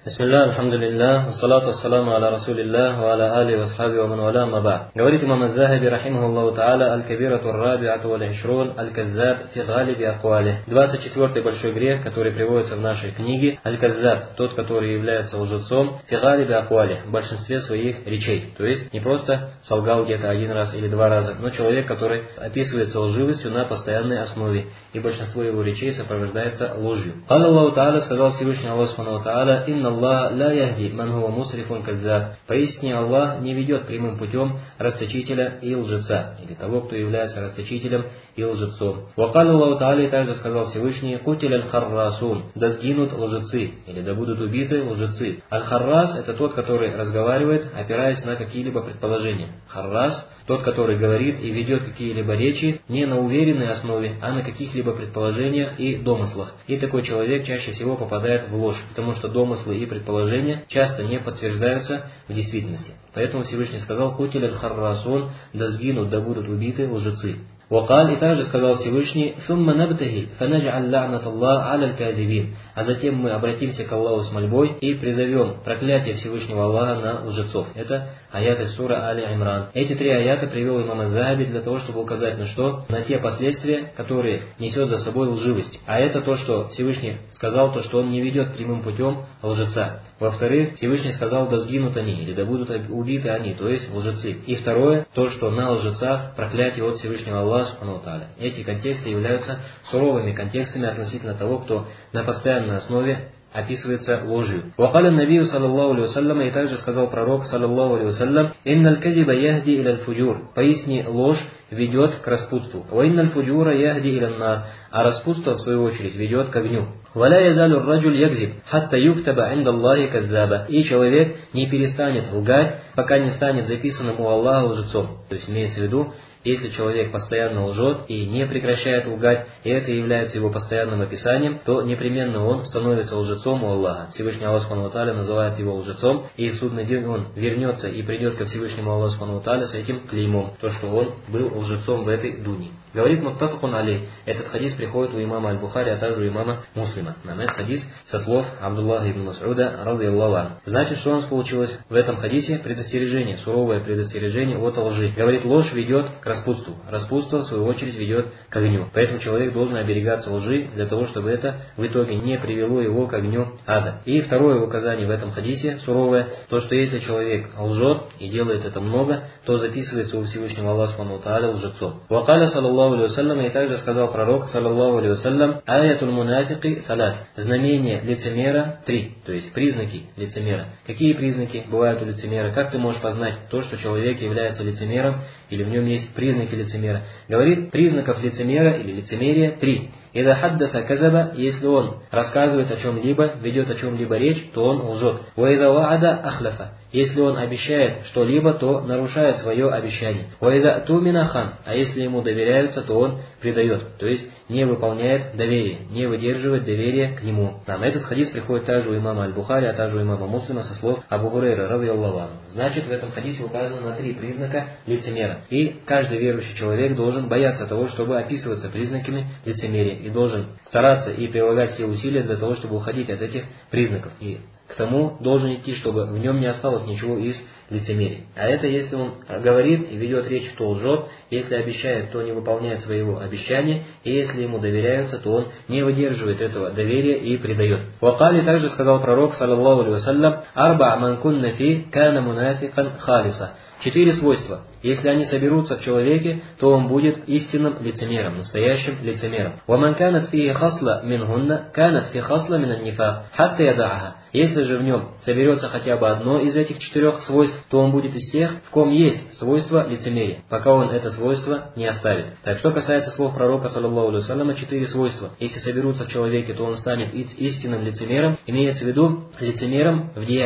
Бисмилля, алхамдулилля, ассалату ассаламу аля расулилля, ва аля али ва асхаби ва ман валя ма ба'д. Говорит имам Аз-Захаби, рахимахуллаху та'аля, аль-кабирату ар-раби'ату валь-ишрун, аль-каззаб фи галиби аквали. 24-й большой грех, который приводится в нашей книге, аль-каззаб, тот, который является лжецом, фи галиби аквали, в большинстве своих речей. То есть не просто солгал где-то один раз или два раза, но человек, который описывается лживостью на постоянной основе, и большинство его речей сопровождается ложью. Аллаху та'аля, сказал Всевышний Аллах субхану ва та'аля, инна Аллах ла яхди ман хуа мусрифун каззаб. Поистине Аллах не ведет прямым путем расточителя и лжеца, или того, кто является расточителем и лжецом. Вакаль Аллаху та'аля, также сказал Всевышний, кутиль аль-харрасун, да сгинут лжецы, или да будут убиты лжецы. Аль-харрас — это тот, который разговаривает, опираясь на какие-либо предположения. Харрас — тот, который говорит и ведет какие-либо речи не на уверенной основе, а на каких-либо предположениях и домыслах. И такой человек чаще всего попадает в ложь, потому что домыслы и предположения часто не подтверждаются в действительности. Поэтому Всевышний сказал: «Кутиль аль-харрасун», да сгинут, да будут убиты лжецы. Вакаль, и также сказал Всевышний: «Сумма набтахиль, фанадж'аль ла'нат Аллах аля аль-казибин». А затем мы обратимся к Аллаху с мольбой и призовем проклятие Всевышнего Аллаха на лжецов. Это аяты сура Али Имран. Эти три аята привел имам Аз-Захаби для того, чтобы указать на что? На те последствия, которые несет за собой лживость. А это то, что Всевышний сказал, то, что он не ведет прямым путем лжеца. Во-вторых, Всевышний сказал: да сгинут они, или да будут убиты они, то есть лжецы. И второе, то, что на лжецах проклятие от Всевышнего Аллаха субхану ва тааля. Эти контексты являются суровыми контекстами относительно того, кто на постоянной основе описывается ложью. Вакаля набию саллаллаху алейхи вассалям, и также сказал пророк саллаллаху алейхи вассалям: инналь казиба яхди иля аль-фуджур. Поистине ложь ведет к распутству. Ва инналь фуджура яхди иля нар. А распутство, в свою очередь, ведет к огню. Валя язалю раджуль ягзиб, хатта юктаба инда Аллахи каззаба. И человек не перестанет лгать, пока не станет записанным у Аллаха лжецом. То есть имеется в виду, если человек постоянно лжет и не прекращает лгать, и это является его постоянным описанием, то непременно он становится лжецом у Аллаха. Всевышний Аллах субхану ва тааля называет его лжецом, и в судный день он вернется и придет ко Всевышнему Аллаху субхану ва тааля с этим клеймом, то, что он был лжецом в этой дуне. Говорит муттафакун алей. Этот хадис приходит у имама Аль-Бухари, а также у имама Муслима. Нам этот хадис со слов Абдуллаха ибн Мас'уда радийаллаху анху. Значит, что у нас получилось в этом хадисе? Предостережение, суровое предостережение от лжи. Говорит, ложь ведет к распутству. Распутство, в свою очередь, ведет к огню. Поэтому человек должен оберегаться лжи, для того, чтобы это в итоге не привело его к огню ада. И второе указание в этом хадисе, суровое, то, что если человек лжет и делает это много, то записывается у Всевышнего Аллаха субхану ва тааля лжецом. Вакаля саллаллаху алейхи вассалям, и также сказал пророк саллаллаху алейхи вассалям: аятуль мунафики салас. Знамения лицемера 3, то есть признаки лицемера. Какие признаки бывают у лицемера? Как ты можешь познать то, что человек является лицемером, или в нем есть признаки лицемера? Говорит, признаков лицемера или лицемерия 3. «Ида хаддаса казаба», если он рассказывает о чем-либо, ведет о чем-либо речь, то он лжет. «Ва ида ваада ахлафа», если он обещает что-либо, то нарушает свое обещание. «Ва ида тумина хан», а если ему доверяются, то он предает, то есть не выполняет доверие, не выдерживает доверие к нему. Нам этот хадис приходит также у имама Аль-Бухари, а также у имама Муслима со слов Абу Гурейра радийаллаху анху. Значит, в этом хадисе указано на 3 признака лицемера. И каждый верующий человек должен бояться того, чтобы описываться признаками лицемерия, и должен стараться и прилагать все усилия для того, чтобы уходить от этих признаков. И к тому должен идти, чтобы в нем не осталось ничего из лицемерия. А это если он говорит и ведет речь, то лжет, если обещает, то не выполняет своего обещания, и если ему доверяются, то он не выдерживает этого доверия и предает. Вакали также сказал пророк саллаллаху алейхи вассалям: арба ман кунна фи кана мунафикан халиса. 4 свойства. Если они соберутся в человеке, то он будет истинным лицемером, настоящим лицемером. وَمَنْ كَانَتْ فِيهِ خَصْلَ مِنْهُنَّ كَانَتْ فِي خَصْلَ مِنَ النِّفَاقِ حَتَّى يَدَعَهَا. Если же в нем соберется хотя бы одно из этих 4 свойств, то он будет из тех, в ком есть свойство лицемерия, пока он это свойство не оставит. Так что касается слов пророка саллаллаху алейхи вассаляма, 4 свойства. Если соберутся в человеке, то он станет истинным лицемером, имеется в виду лицемером в деяниях.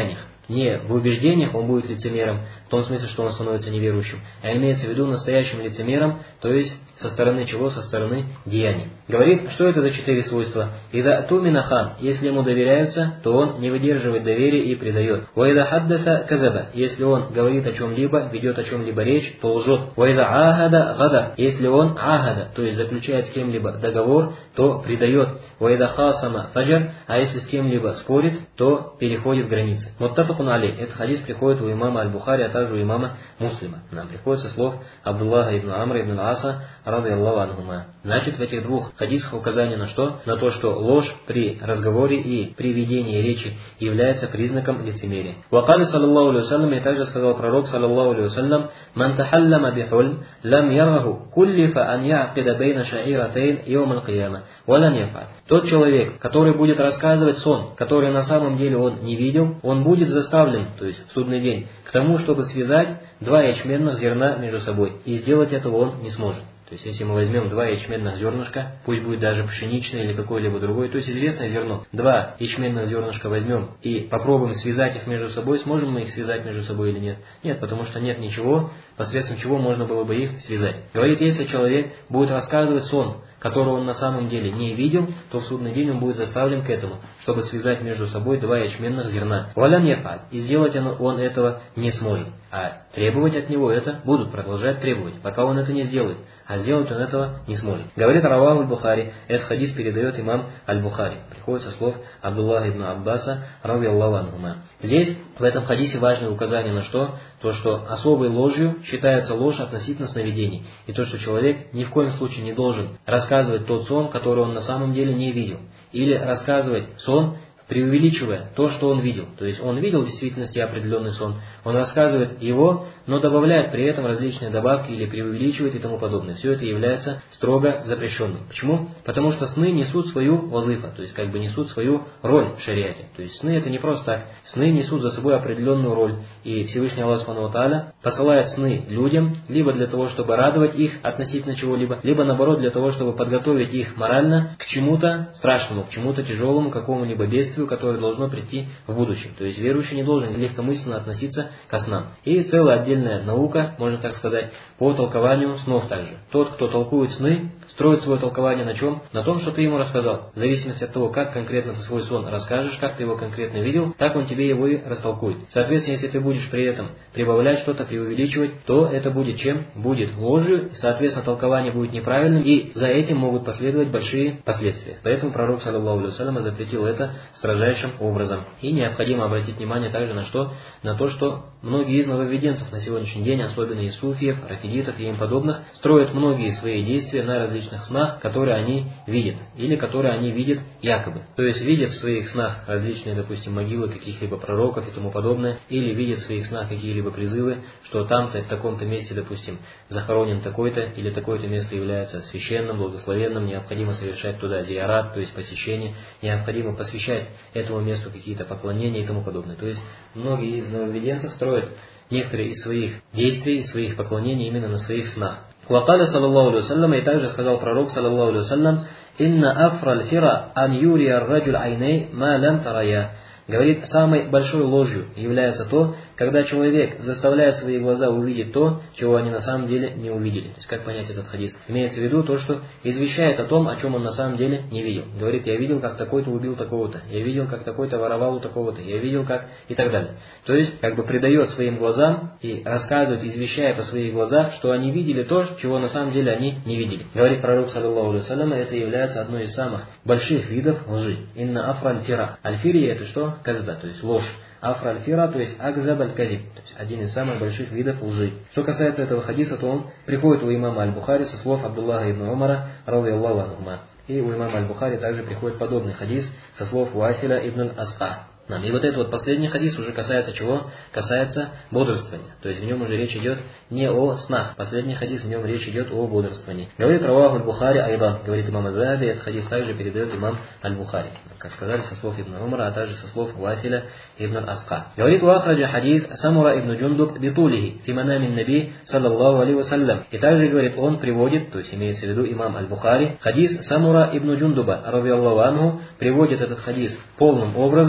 не в убеждениях он будет лицемером, в том смысле, что он становится неверующим, а имеется в виду настоящим лицемером, то есть со стороны чего? Со стороны деяний. Говорит, что это за 4 свойства? «Ида тумина хан», если ему доверяются, то он не выдерживает доверия и предает. «Ваида хаддаса казаба», если он говорит о чем-либо, ведет о чем-либо речь, то лжет. «Ваида ахада гадар», если он ахада, то есть заключает с кем-либо договор, то предает. «Ваида хасама фаджар», а если с кем-либо спорит, то переходит границы. Муттафакун алейх. Этот хадис приходит у имама Аль-Бухари, а также у имама Муслима. Нам приходит со слов Абдуллаха ибн Амра ибн Аса, радийаллаху анхума. Значит, в этих 2 хадисах указание на что? На то, что ложь при разговоре и при ведении речи является признаком лицемерия. Вакали саллаллаху алейхи вассалям, и также сказал пророк саллаллаху алейхи вассалям: «Ман тахаллама бихульм, лам яраху, куллифа ан я'кида бейна ша'iратейн йом аль-кияма, валан яфаль». Тот человек, который будет рассказывать сон, который на самом деле он не видел, он будет заставлен, то есть в судный день, к тому, чтобы связать 2 ячменных зерна между собой, и сделать этого он не сможет. То есть, если мы возьмем 2 ячменных зернышка, пусть будет даже пшеничное или какое-либо другое, то есть известное зерно, 2 ячменных зернышка возьмем и попробуем связать их между собой, сможем мы их связать между собой или нет? Нет, потому что нет ничего, посредством чего можно было бы их связать. Говорит, если человек будет рассказывать сон, которого он на самом деле не видел, то в судный день он будет заставлен к этому, чтобы связать между собой 2 ячменных зерна. Валям яфаль. И сделать он этого не сможет. А требовать от него это будут продолжать требовать, пока он это не сделает. А сделать он этого не сможет. Говорит Раваху Аль-Бухари, этот хадис передает имам Аль-Бухари. Приходит со слов Абдуллаха ибн Аббаса, радийаллаху анхума. Здесь, в этом хадисе, важное указание на что? То, что особой ложью считается ложь относительно сновидений. И то, что человек ни в коем случае не должен рассказывать тот сон, который он на самом деле не видел. Или рассказывать сон, преувеличивая то, что он видел. То есть он видел в действительности определенный сон, он рассказывает его, но добавляет при этом различные добавки или преувеличивает и тому подобное. Все это является строго запрещенным. Почему? Потому что сны несут свою вазифа, то есть как бы несут свою роль в шариате. То есть сны это не просто так. Сны несут за собой определенную роль. И Всевышний Аллах Субхану ва Тааля посылает сны людям, либо для того, чтобы радовать их относительно чего-либо, либо наоборот для того, чтобы подготовить их морально к чему-то страшному, к чему-то тяжелому, какому-либо бедствию, которое должно прийти в будущем. То есть верующий не должен легкомысленно относиться ко снам. И целая отдельная наука, можно так сказать, по толкованию снов также. Тот, кто толкует сны, строит свое толкование на чем? На том, что ты ему рассказал. В зависимости от того, как конкретно ты свой сон расскажешь, как ты его конкретно видел, так он тебе его и растолкует. Соответственно, если ты будешь при этом прибавлять что-то, преувеличивать, то это будет чем? Будет ложью, соответственно, толкование будет неправильным, и за этим могут последовать большие последствия. Поэтому пророк, саллаллаху алейхи вассалям, запретил это строжайшим образом. И необходимо обратить внимание также на что? На то, что многие из нововведенцев на сегодняшний день, особенно из суфиев, рафидитов и им подобных, строят многие свои действия на различных снах, которые они видят, или которые они видят якобы. То есть видят в своих снах различные, допустим, могилы каких-либо пророков и тому подобное, или видят в своих снах какие-либо призывы, что там-то, в таком-то месте, допустим, захоронен такой-то, или такое-то место является священным, благословенным, необходимо совершать туда зиярат, то есть посещение, необходимо посвящать этому месту какие-то поклонения и тому подобное. То есть многие из нововведенцев строят некоторые из своих действий, из своих поклонений именно на своих снах. Вакаля саллаллаху алейхи вассалям, и также сказал пророк саллаллаху алейхи вассалям: «Инна афраль фира ан юрия раджуль айней ма лям тарая». Говорит, самой большой ложью является то, когда человек заставляет свои глаза увидеть то, чего они на самом деле не увидели. То есть, как понять этот хадис? Имеется в виду то, что извещает о том, о чем он на самом деле не видел. Говорит, я видел, как такой-то убил такого-то, я видел, как такой-то воровал у такого-то, я видел, как и так далее. То есть, как бы придает своим глазам и рассказывает, извещает о своих глазах, что они видели то, чего на самом деле они не видели. Говорит пророк, саллаллаху алейхи вассалям, это является одной из самых больших видов лжи. Инна афра аль-фира. Аль-фирия это что? Казба, то есть ложь. Афра аль-фира, то есть акзаб аль-казиб, то есть один из самых больших видов лжи. Что касается этого хадиса, то он приходит у имама Аль-Бухари со слов Абдуллаха ибн Умара, радийаллаху анхума. И у имама Аль-Бухари также приходит подобный хадис со слов Василя ибн аль-Асқа. И вот этот вот последний хадис уже касается чего? Касается бодрствования. То есть в нем уже речь идет не о снах. Последний хадис, в нем речь идет о бодрствовании. Говорит Раваху Аль-Бухари айдан. Говорит имам Аз-Захаби, этот хадис также передает имам Аль-Бухари. Как сказали, со слов Ибн Умара, а также со слов Василя ибн аль-Асқа. Говорит Уахраджа хадис Самура ибн Джундуб битулихи фи манамин наби саллаллаху алейхи вассалям. И также, говорит, он приводит, то есть имеется в виду имам Аль-Бухари, хадис Самура ибн Джундуба, радийаллаху анху, приводит этот хадис полным образом фи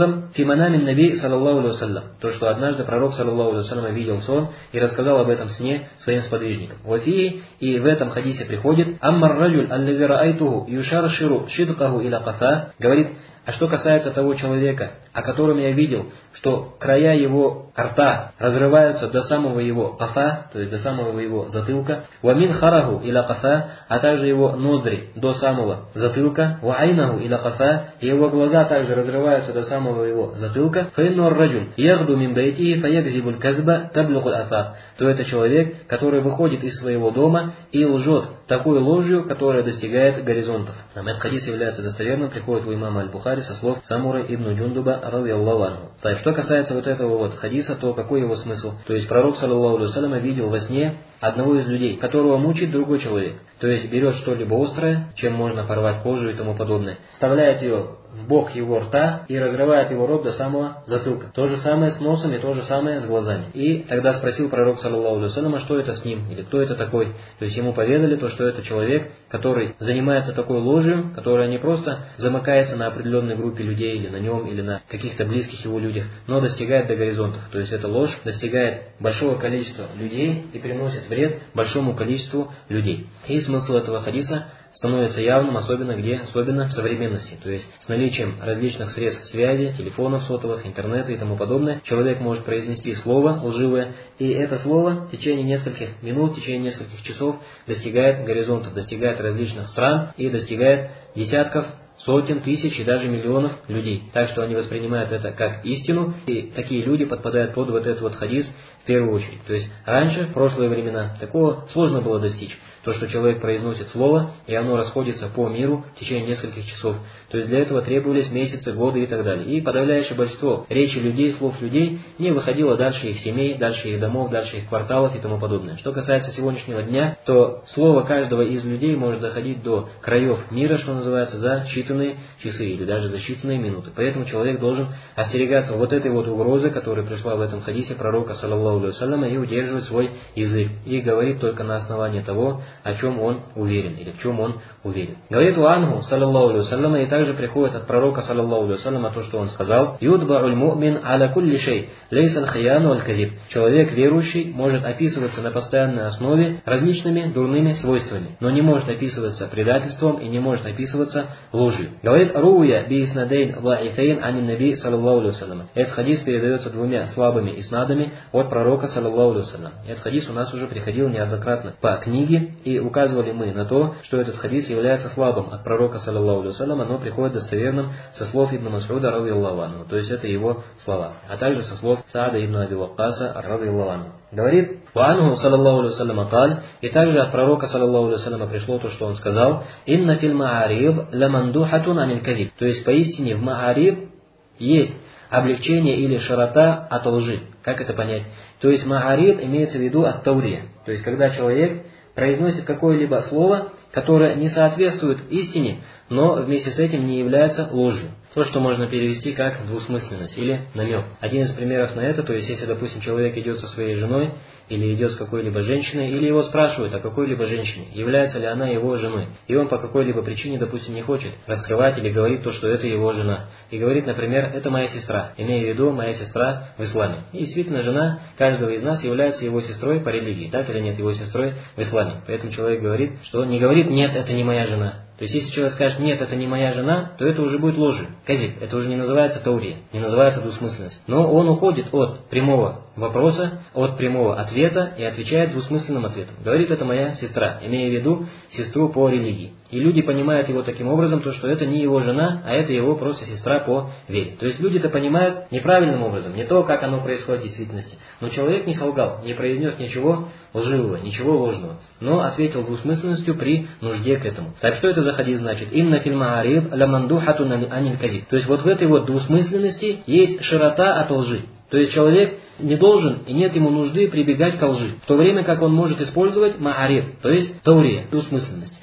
фиманамин наби саллаллаху алейхи вассалям. То, что однажды пророк саллаллаху алейхи вассалям видел сон и рассказал об этом сне своим сподвижникам. Вафии, и в этом хадисе приходит, аммар раджуль аллази раайтуху юшарширу шидкаху иля кафа, говорит, а что касается того человека, о котором я видел, что края его рта разрываются до самого его кафа, то есть до самого его затылка, вамин хараху иля кафа, а также его ноздри до самого затылка, ва айнаху иля кафа, и его глаза также разрываются до самого его затылка, фаиннур раджуль ягду мин байтихи фаягзибуль казба таблухуль афак, то это человек, который выходит из своего дома и лжет такой ложью, которая достигает горизонтов. Этот хадис является достоверным, приходит у имама Аль-Бухари со слов Самуры ибн Джундуба радийаллаху анху. Так, что касается вот этого вот хадиса, то какой его смысл? То есть пророк саллаллаху алейхи вассалям видел во сне одного из людей, которого мучит другой человек. То есть берет что-либо острое, чем можно порвать кожу и тому подобное, вставляет ее в бок его рта и разрывает его рот до самого затылка. То же самое с носом и то же самое с глазами. И тогда спросил пророк саллаллаху алейхи вассалям, что это с ним, или кто это такой. То есть ему поведали то, что это человек, который занимается такой ложью, которая не просто замыкается на определенной группе людей, или на нем, или на каких-то близких его людях, но достигает до горизонтов. То есть эта ложь достигает большого количества людей и приносит вред большому количеству людей. И смысл этого хадиса становится явным, особенно где? Особенно в современности. То есть с наличием различных средств связи, телефонов сотовых, интернета и тому подобное, человек может произнести слово лживое, и это слово в течение нескольких минут, в течение нескольких часов достигает горизонтов, достигает различных стран и достигает десятков, сотен, тысяч и даже миллионов людей. Так что они воспринимают это как истину, и такие люди подпадают под вот этот вот хадис в первую очередь. То есть раньше, в прошлые времена, такого сложно было достичь. То, что человек произносит слово, и оно расходится по миру в течение нескольких часов. То есть для этого требовались месяцы, годы и так далее. И подавляющее большинство речи людей, слов людей не выходило дальше их семей, дальше их домов, дальше их кварталов и тому подобное. Что касается сегодняшнего дня, то слово каждого из людей может доходить до краев мира, что называется, за считанные часы или даже за считанные минуты. Поэтому человек должен остерегаться вот этой вот угрозы, которая пришла в этом хадисе пророка саллаллаху алейхи вассаляма, и удерживать свой язык. И говорит только на основании того, о чем он уверен или в чем он уверен. Говорит Уангу, саллаллаху алейхи вассаляма, и также приходит от пророка, саллаллаху алейхи вассаляма, то, что он сказал: «Юдба'уль му'мин аля кулли шей, лейсаль хаяну аль казиб». Человек верующий может описываться на постоянной основе различными дурными свойствами, но не может описываться предательством и не может описываться ложью. Говорит Руя би иснадейн лаифейн анин наби, саллаллаху алейхи вассаляма. Этот хадис передается двумя слабыми иснадами от пророка, саллаллаху алейхи вассаляма. Этот хадис у нас уже приходил неоднократно по книге, и указывали мы на то, что этот хадис является слабым от пророка, саллаллаху алейхи вассаляма, но приходит достоверным со слов Ибн Мас'уда радийаллаху анху, то есть это его слова, а также со слов Саада ибн Аби Ваккаса радийаллаху анху. Говорит Уангу, саллаллаху алейхи вассаляма, каль, и также от пророка, саллаллаху алейхи вассаляма, пришло то, что он сказал: «Инна фил маариб ламандухатун аниль казиб». То есть поистине в маариб есть облегчение или широта от лжи. Как это понять? То есть маариб имеется в виду от таурия. То есть когда человек произносит какое-либо слово, которое не соответствует истине, но вместе с этим не является ложью. То, что можно перевести как двусмысленность или намек. Один из примеров на это, то есть если, допустим, человек идет со своей женой, или идет с какой-либо женщиной, или его спрашивают о какой-либо женщине, является ли она его женой, и он по какой-либо причине, допустим, не хочет раскрывать или говорить то, что это его жена, и говорит, например, это моя сестра, имея в виду моя сестра в исламе. И действительно, жена каждого из нас является его сестрой по религии, так или нет, его сестрой в исламе. Поэтому человек говорит, что не говорит: нет, это не моя жена. То есть, если человек скажет: нет, это не моя жена, то это уже будет ложью. Казиб. Это уже не называется таурия, не называется двусмысленность. Но он уходит от прямого вопроса, от прямого ответа и отвечает двусмысленным ответом. Говорит: это моя сестра, имея в виду сестру по религии. И люди понимают его таким образом, то, что это не его жена, а это его просто сестра по вере. То есть люди-то понимают неправильным образом, не то, как оно происходит в действительности. Но человек не солгал, не произнес ничего лживого, ничего ложного, но ответил двусмысленностью при нужде к этому. Так что это за хадис значит? Инна фил маариб ламандухатун аниль казиб. То есть вот в этой вот двусмысленности есть широта от лжи. То есть человек не должен и нет ему нужды прибегать к лжи, в то время как он может использовать маариб, то есть таурия, двусмысленность.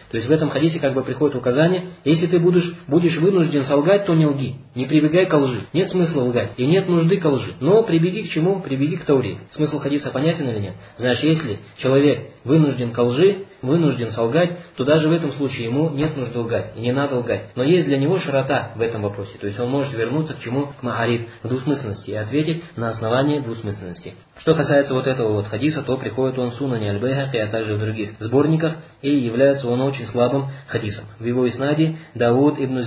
То есть в этом хадисе как бы приходит указание, если ты будешь вынужден солгать, то не лги, не прибегай к лжи. Нет смысла лгать и нет нужды к лжи. Но прибеги к чему? Прибеги к Тауре. Смысл хадиса понятен или нет? Значит, если человек вынужден к лжи, вынужден солгать, то даже в этом случае ему нет нужды лгать, и не надо лгать. Но есть для него широта в этом вопросе, то есть он может вернуться к чему? К маариф, к двусмысленности, и ответить на основании двусмысленности. Что касается вот этого вот хадиса, то приходит он в Сунане Аль-Байхаки, а также в других сборниках, и является он очень слабым хадисом. В его иснаде Дауд ибн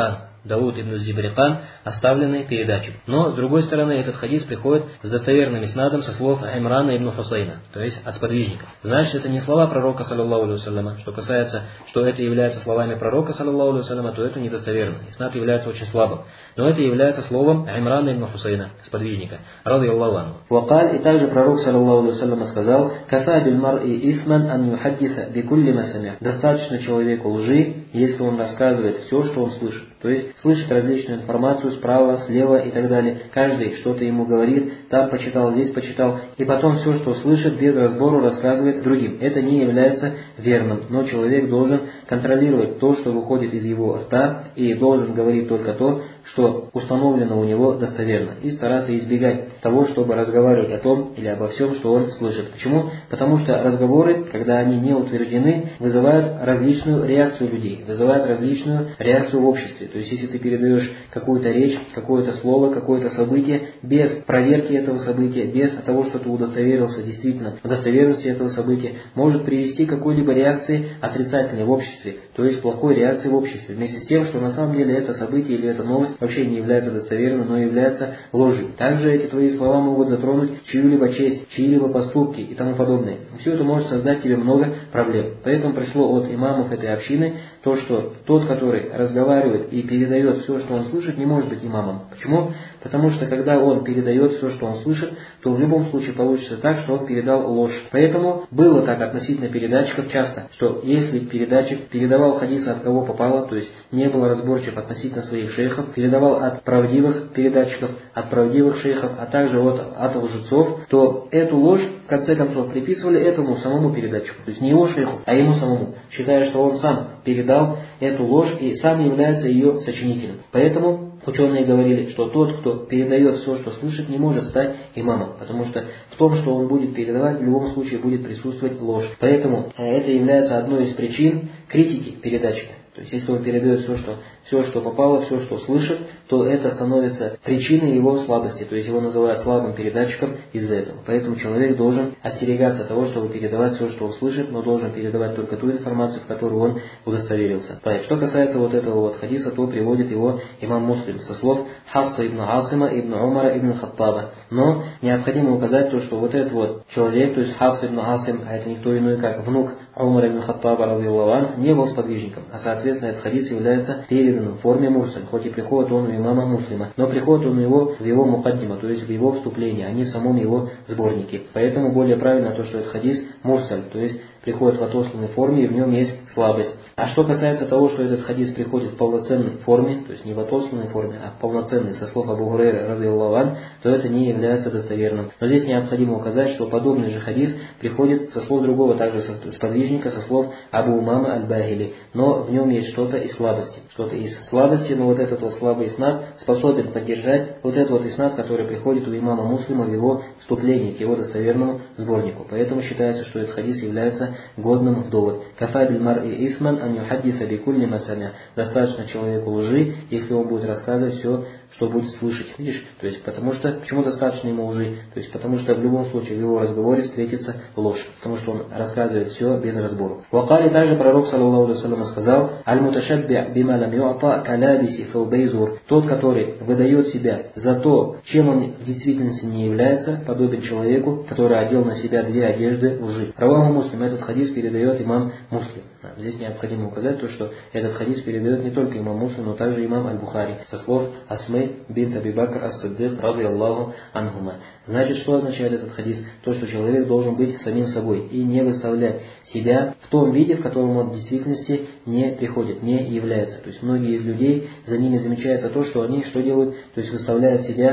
Зибрикан, оставленный передачей. Но, с другой стороны, этот хадис приходит с достоверным иснадом со слов Имрана ибн Хусайна, то есть от сподвижников. Значит, это не слова пророка, саллаллаху алейхи вассаляма. Что касается, что это является словами пророка, саллаллаху алейхи вассаляма, то это недостоверно. Иснад является очень слабым. Но это является словом Имрана ибн Хусайна, сподвижника, ради Аллаху анху. Вакаль, и также пророк, саллаллаху алейхи вассаляма, сказал: «Кафа биль мар'i исман ан юхаддиса бикулли ма сами'а». Достаточно человеку лжи, если он рассказывает все, что он слышит. То есть слышит различную информацию справа, слева и так далее. Каждый что-то ему говорит, там почитал, здесь почитал. И потом все, что слышит, без разбору рассказывает другим. Это не является верным. Но человек должен контролировать то, что выходит из его рта, и должен говорить только то, что установлено у него достоверно. И стараться избегать того, чтобы разговаривать о том или обо всем, что он слышит. Почему? Потому что разговоры, когда они не утверждены, вызывают различную реакцию людей, вызывают различную реакцию в обществе. То есть, если ты передаешь какую-то речь, какое-то слово, какое-то событие, без проверки этого события, без того, что ты удостоверился действительно в достоверности этого события, может привести к какой-либо реакции отрицательной в обществе, то есть плохой реакции в обществе, вместе с тем, что на самом деле это событие или эта новость вообще не является достоверной, но является ложью. Также эти твои слова могут затронуть чью-либо честь, чьи-либо поступки и тому подобное. Все это может создать тебе много проблем. Поэтому пришло от имамов этой общины то, что тот, который разговаривает и передает все, что он слышит, не может быть имамом. Почему? Потому что когда он передает все, что он слышит, то в любом случае получится так, что он передал ложь. Поэтому было так относительно передатчиков часто, что если передатчик передавал хадисы от кого попало, то есть не был разборчив относительно своих шейхов, передавал от правдивых передатчиков, от правдивых шейхов, а также от лжецов, то эту ложь в конце концов приписывали этому самому передатчику, то есть не его шейху, а ему самому, считая, что он сам передал эту ложь и сам является ее сочинителем. Поэтому ученые говорили, что тот, кто передает все, что слышит, не может стать имамом, потому что в том, что он будет передавать, в любом случае будет присутствовать ложь. Поэтому это является одной из причин критики передатчика. То есть, если он передает все, что попало, все, что слышит, то это становится причиной его слабости. То есть, его называют слабым передатчиком из-за этого. Поэтому человек должен остерегаться того, чтобы передавать все, что он слышит, но должен передавать только ту информацию, в которую он удостоверился. Так, что касается вот этого вот хадиса, то приводит его имам Муслим со слов Хафса ибн Асима ибн Умара ибн Хаттаба. Но необходимо указать то, что вот этот вот человек, то есть Хафс ибн Асим, а это никто иной, как внук Умара ибн Хаттаба, радийаллаху анху, не был сподвижником, а соответственно этот хадис является переданным в форме мурсаль, хоть и приходит он у имама Муслима, но приходит он в его мукаддима, то есть в его вступлении, а не в самом его сборнике. Поэтому более правильно то, что этот хадис мурсаль, то есть приходит в отосланной форме и в нем есть слабость. А что касается того, что этот хадис приходит в полноценной форме, то есть не в отосланной форме, а в полноценной, со слов Абу Гурейры, радийаллаху анху, то это не является достоверным. Но здесь необходимо указать, что подобный же хадис приходит со слов другого, также сподвижника, со слов Абу Умама Аль-Бахили, но в нем есть что-то из слабости. Что-то из слабости, но вот этот вот слабый иснад способен поддержать вот этот вот иснад, который приходит у имама Муслима в его вступлении к его достоверному сборнику. Поэтому считается, что этот хадис является годным в довод. Кафа биль мар'i исман ан юхаддиса бикулли ма сами'а. Достаточно человеку лжи, если он будет рассказывать все, что будет слышать. Видишь? То есть, почему достаточно ему лжи? То есть, потому что в любом случае в его разговоре встретится ложь. Потому что он рассказывает все без разбору. Вакали также пророк, саллаллаху алейхи вассалям, сказал: «Аль-муташабби' бима лам ю'та калабиси фаубей зур». Тот, который выдает себя за то, чем он в действительности не является, подобен человеку, который одел на себя две одежды лжи. Раваху Муслим. Этот хадис передает имам Муслим. Здесь необходимо указать то, что этот хадис передает не только имам Муслим, но также имам Аль-Бухари, со слов Асмы бинт Аби Бакр ас-Сиддик, радийаллаху анхума. Значит, что означает этот хадис? То, что человек должен быть самим собой и не выставлять себя в том виде, в котором он в действительности не приходит, не является. То есть многие из людей, за ними замечается то, что они что делают? То есть выставляют себя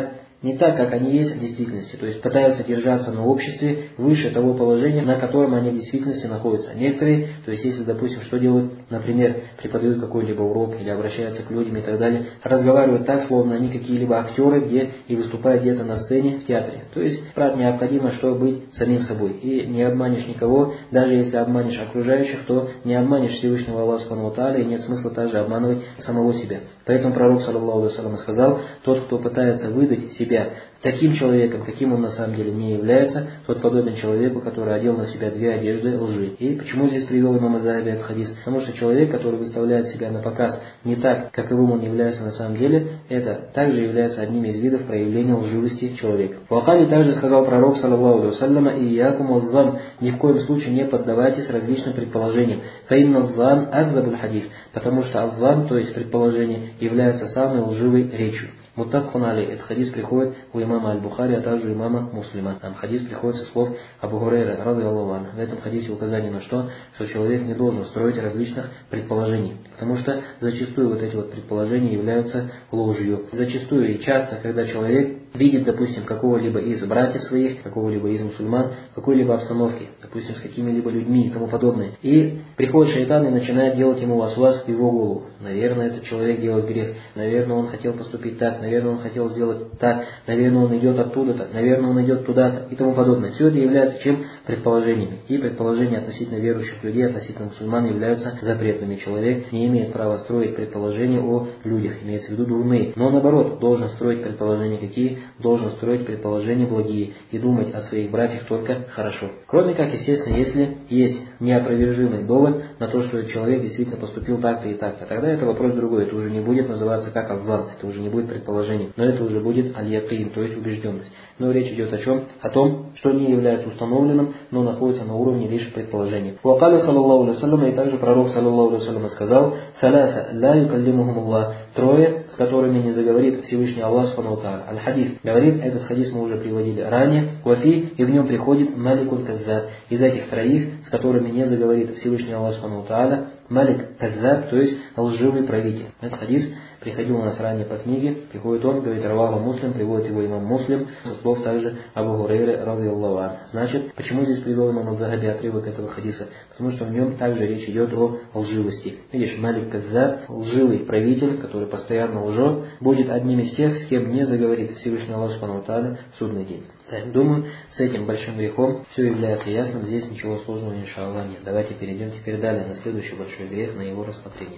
не так, как они есть в действительности, то есть пытаются держаться на обществе выше того положения, на котором они в действительности находятся. Некоторые, то есть если, допустим, что делают, например, преподают какой-либо урок или обращаются к людям и так далее, разговаривают так, словно они какие-либо актеры, где и выступают где-то на сцене в театре. То есть, брат, необходимо, что быть самим собой. И не обманешь никого, даже если обманешь окружающих, то не обманешь Всевышнего Аллаха Субхану ва Тааля, и нет смысла также обманывать самого себя. Поэтому пророк, саллаллаху алейхи ва саллям, сказал: тот, кто пытается выдать себя таким человеком, каким он на самом деле не является, тот подобен человеку, который одел на себя две одежды лжи. И почему здесь привел имам ас-Захаби этот хадис? Потому что человек, который выставляет себя на показ не так, каковым он является на самом деле, это также является одним из видов проявления лживости человека. Вакали также сказал пророк, саллаллаху алейхи ва саллям: «Ийякум аззан», ни в коем случае не поддавайтесь различным предположениям. Фаинна аззан акзабуль хадис, потому что аззан, то есть предположение, является самой лживой речью. Муттафакун алейх. Этот хадис приходит у имама Аль-Бухари, а также у имама Муслима. Там хадис приходит со слов Абу Хурайры, радийаллаху анху. В этом хадисе указание на что человек не должен строить различных предположений, потому что зачастую вот эти вот предположения являются ложью. Зачастую и часто, когда человек видит, допустим, какого-либо из братьев своих, какого-либо из мусульман, какой-либо обстановки, допустим, с какими-либо людьми и тому подобное, и приходит шайтан и начинает делать ему васвас в его голову. Наверное, этот человек делает грех, наверное, он хотел поступить так, наверное, он хотел сделать так, наверное, он идет оттуда-то, наверное, он идет туда-то и тому подобное. Все это является чем? Предположениями. И предположения относительно верующих людей, относительно мусульман являются запретными. Человек не имеет права строить предположения о людях, имеется в виду дурные. Но наоборот, должен строить предположения какие? Должен строить предположения благие и думать о своих братьях только хорошо. Кроме как, естественно, если есть неопровержимый довод на то, что человек действительно поступил так-то и так-то, тогда это вопрос другой. Это уже не будет называться как аззан, это уже не будет предположением, но это уже будет аль-якин, то есть убежденность. Но речь идет о чем? О том, что не является установленным, но находится на уровне лишь предположения. Вакаля, саллаллаху алейхи ва саллям, и также пророк, саллаллаху алейхи ва саллям, сказал: «Саляса ла юкаллимухум Аллах», трое, с которыми не заговорит Всевышний Аллах Субхану ва Тааля. Аль-хадис говорит, этот хадис мы уже приводили ранее, вафи, и в нем приходит маликун каззаб. Из этих троих, с которыми не заговорит Всевышний Аллах Субхану ва Тааля, малик каззаб, то есть лживый правитель. Этот хадис приходил у нас ранее по книге, приходит он, говорит раваху Муслим, приводит его имам Муслим, со слов также Абу Хурайры, радийаллаху анху. Значит, почему здесь привел имам ас-Захаби отрывок этого хадиса? Потому что в нем также речь идет о лживости. Видишь, малик каззаб, лживый правитель, который постоянно лжет, будет одним из тех, с кем не заговорит Всевышний Аллах Субхану ва Тааля в судный день. Так, думаю, с этим большим грехом все является ясным, здесь ничего сложного, иншаллах, нет. Давайте перейдем теперь далее на следующий большой грех, на его рассмотрение.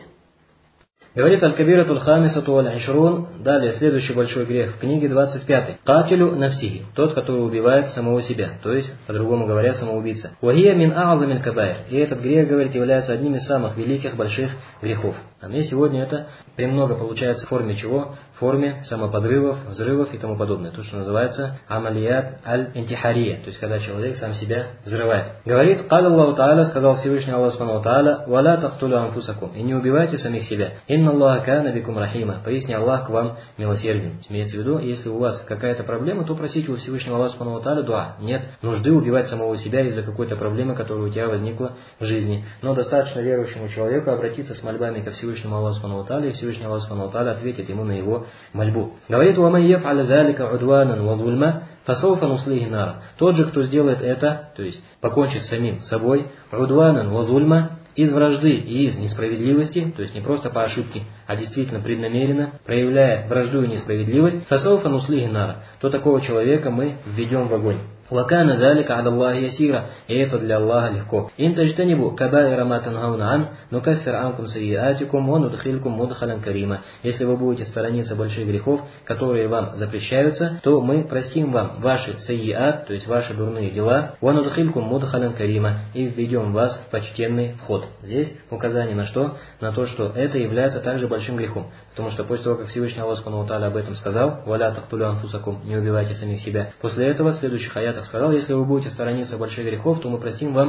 Говорит Аль-Кабиратуль Хамисату Валь-Ишрун, далее следующий большой грех в книге 25. Катилю нафсихи, тот, который убивает самого себя, то есть, по-другому говоря, самоубийца. Вахия мин а'азамиль кабаир, и этот грех, говорит, является одним из самых великих больших грехов. А мне сегодня это премного получается в форме чего? В форме самоподрывов, взрывов и тому подобное. То, что называется амалият аль-интихария, то есть когда человек сам себя взрывает. Говорит, «Каля Аллаху Та'аля», сказал Всевышний Аллах Субхану ва Та'аля, «Валя тахтулю анфусакум», и не убивайте самих себя. «Инна Аллаха кана бикум рахима», поясни, Аллах к вам милосерден. Имеется в виду, если у вас какая-то проблема, то просите у Всевышнего Аллаха Субхану ва Та'аля дуа. Нет нужды убивать самого себя из-за какой-то проблемы, которая у тебя возникла в жизни. Но достаточно верующему человеку обратиться с мольбами ко Всевышнему Аллаху Субхану ва Та'аля, и Всевышний Аллах Субхану ва Та'аля ответит ему на его мольбу. Говорит, «Ва ман яф'аля залика удванан ва зульма, фасауфа нуслихи нара». Тот же, кто сделает это, то есть покончит с самим собой, удванан ва зульма, из вражды и из несправедливости, то есть не просто по ошибке, а действительно преднамеренно, проявляя вражду и несправедливость, фасауфа нуслихи нара, то такого человека мы введем в огонь. «Вакана залика ад Аллахи ясира», и это для Аллаха легко. «Ин таджтанибу кабаира ма танхауна ан, нукаффир анкум сайиатикум ва нудхилькум мудхалан карима». Если вы будете сторониться больших грехов, которые вам запрещаются, то мы простим вам ваши сайиат, то есть ваши дурные дела, ва нудхилькум мудхалан карима, и введем вас в почтенный вход. Здесь указание на что? На то, что это является также большим грехом. Потому что после того, как Всевышний Аллах Субхану ва Тааля об этом сказал, «Валя тахтулю анфусакум», не убивайте самих себя. После этого в следующих аятах сказал, если вы будете сторониться больших грехов, то мы простим вам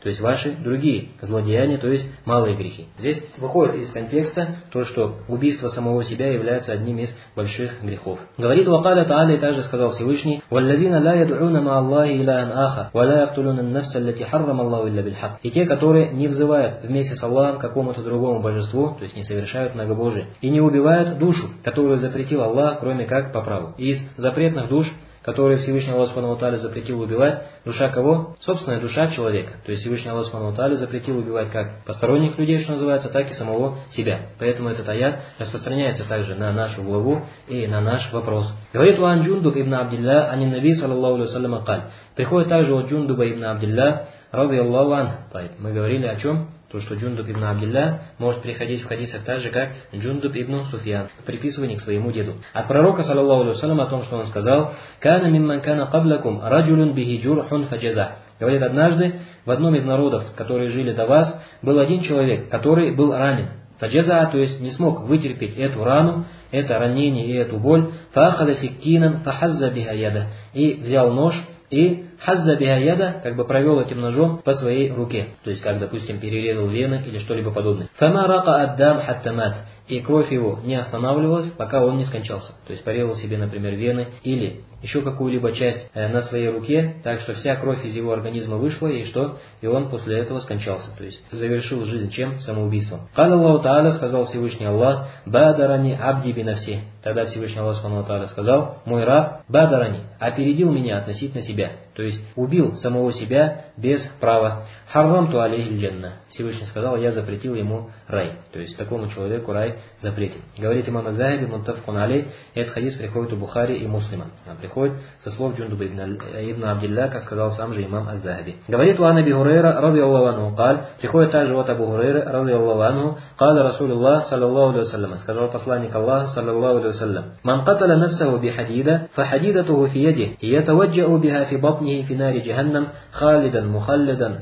то есть ваши другие злодеяния, то есть малые грехи. Здесь выходит из контекста то, что убийство самого себя является одним из больших грехов. Говорит Вакаля Тааля, и также сказал Всевышний: «Валлазина ла яд'уна ма Аллахи иллян аха, ва ла яктулуна ан-нафса аллати харрама Аллаху илля биль-хак». И те, которые не взывают вместе с Аллахом к какому-то другому божеству, то есть не совершают многобожие, и не убивают душу, которую запретил Аллах, кроме как по праву. И из запретных душ, которые Всевышний Аллах Субхану ва Тааля запретил убивать, душа кого? Собственная душа человека. То есть Всевышний Аллах Субхану ва Тааля запретил убивать как посторонних людей, что называется, так и самого себя. Поэтому этот аят распространяется также на нашу главу и на наш вопрос. Говорит Уан Джундуб ибн Абдилля, ани наби саллаллаху алейхи вассалям каль. Приходит также от Джундуба ибн Абдилля, ради Аллаху ан. Мы говорили о чем? То, что Джундуб ибн Абдилля может приходить в хадисах так же, как Джундуб ибн Суфьян, приписывание к своему деду. От пророка, саллаллаху алейхи вассалям, о том, что он сказал: «Кана мимман кана каблакум раджулюн бихи джурхун фаджаза». Говорит, однажды в одном из народов, которые жили до вас, был один человек, который был ранен. Фаджаза, то есть не смог вытерпеть эту рану, это ранение и эту боль. Фахада сиккинан фахазза биха яда. И взял нож и хазза биха яда, как бы провел этим ножом по своей руке. То есть, как, допустим, перерезал вены или что-либо подобное. Фама рака аддам хаттамат. И кровь его не останавливалась, пока он не скончался. То есть, порезал себе, например, вены или еще какую-либо часть на своей руке, так что вся кровь из его организма вышла, и что? И он после этого скончался. То есть, завершил жизнь чем? Самоубийством. Каля Аллаху Тааля, сказал Всевышний Аллах: «Бадарани абди бинафси». Тогда Всевышний Аллах Субхану ва Тааля сказал: «Мой раб бадарани опередил меня относительно себя». То есть, убил самого себя без права. «Харрамту алейхи джанна». Всевышний сказал: «Я запретил ему рай». То есть, такому человеку рай запретен. Говорит имам Аз-Захаби, муттафакун алейх, этот хадис приходит у Бухари и Муслима. Приходит со слов Джундуба ибн Абдилля, как сказал сам же имам Аз-Захаби. Говорит у Аби Хурайра, ради Аллаху анху, каль, приходит также от Абу Хурайры, ради Аллаху анху, каля Расулуллах, саллаллаху алейхи вассалям, сказал посланник Аллаха, саллаллаху алейхи вассалям: «Ман каталя нафсаху бихадида, фахадидатуху фи яди, и ятаваджау биха фи батнихи фи нари джаханнам, халидан мухалладан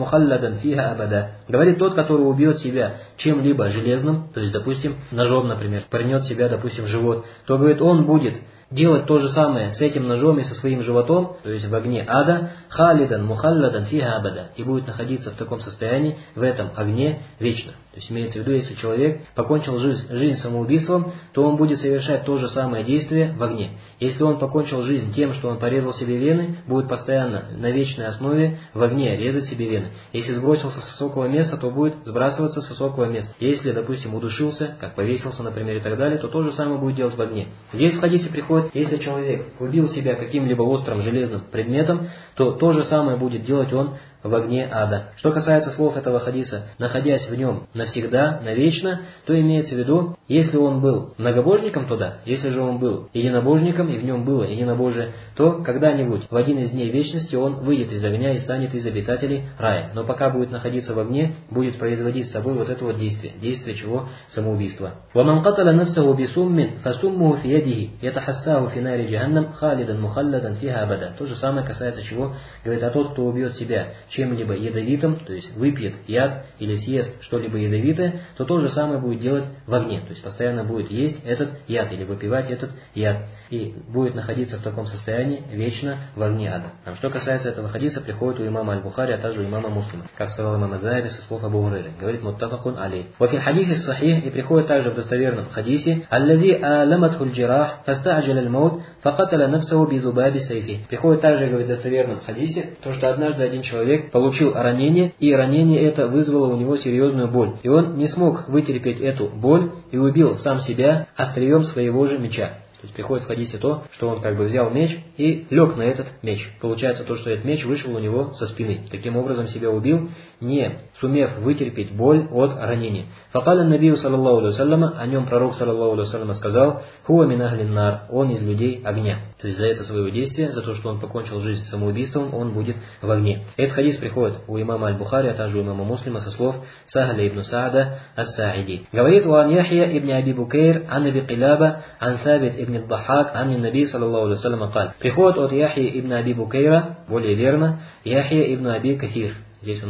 фиха абада». Говорит, тот, который убьет себя чем-либо железным, то есть, допустим, ножом, например, пырнет себя, допустим, в живот, то, говорит, он будет делать то же самое с этим ножом и со своим животом, то есть в огне ада, халидан мухалладан фиха абада, и будет находиться в таком состоянии, в этом огне вечно. То есть имеется в виду, если человек покончил жизнь самоубийством, то он будет совершать то же самое действие в огне. Если он покончил жизнь тем, что он порезал себе вены, будет постоянно на вечной основе в огне резать себе вены. Если сбросился с высокого места, то будет сбрасываться с высокого места. Если, допустим, удушился, как повесился, например, и так далее, то то же самое будет делать в огне. Здесь в хадисе приходит: если человек убил себя каким-либо острым железным предметом, то то же самое будет делать он в огне ада. Что касается слов этого хадиса, находясь в нем навсегда, навечно, то имеется в виду, если он был многобожником, то да. Если же он был единобожником, и в нем было единобожие, то когда-нибудь в один из дней вечности он выйдет из огня и станет из обитателей рая. Но пока будет находиться в огне, будет производить с собой вот это вот действие. Действие чего? Самоубийство. وَمَنْ قَتَلَ نَفْسَهُ بِسُمٍّ فَسُمُّهُ فِي يَدِهِ يَتَحَسَّاهُ فِي نَارِ جَهَنَّمْ خَالِدًا مُخَلَّدًا فِيهَا أَبَدًا. То же самое касается чего? Говорит, а тот, кто убьет себя чем-либо ядовитым, то есть выпьет яд или съест что-либо ядовитое, то то же самое будет делать в огне. То есть постоянно будет есть этот яд или выпивать этот яд. И будет находиться в таком состоянии вечно в огне ада. А что касается этого хадиса, приходит у имама Аль-Бухари, а также у имама Муслима. Как сказал имам Аз-Захаби со слов Абу Хурайры. Говорит, муттафакун алейх. Вафи хадисе сахих, и приходит также в достоверном хадисе: «Аллади аламатху аль-джирах, фаста'джал аль-маут, факаталя нафсаху бизубаби сайфи». Приходит также, говорит, в достоверном хадисе, то, что однажды один человек получил ранение, и ранение это вызвало у него серьезную боль. И он не смог вытерпеть эту боль и убил сам себя острием своего же меча. То есть приходит в хадисе то, что он как бы взял меч и лег на этот меч. Получается то, что этот меч вышел у него со спины. Таким образом себя убил, не сумев вытерпеть боль от ранения. Факаля набию саллаллаху алейхи вассаляма, о нем пророк саллаллаху алейхи вассаляма сказал: «Хуа мин ахлин нар», он из людей огня. То есть за это свое действие, за то, что он покончил жизнь самоубийством, он будет в огне. Этот хадис приходит у имама Аль-Бухари, а также у имама Муслима со слов Сахля ибн Саада ас-Сааиди. Говорит: «Уан Яхья ибн Аби Букейр, ан Аби Килаба, ан Сабит ибн Дахак, ан Наби саллаллаху алейхи вассаляма каль». Приходит от Яхьи ибн Аби Букейра, более верно, Яхья ибн Аби Кафир. Здесь у нас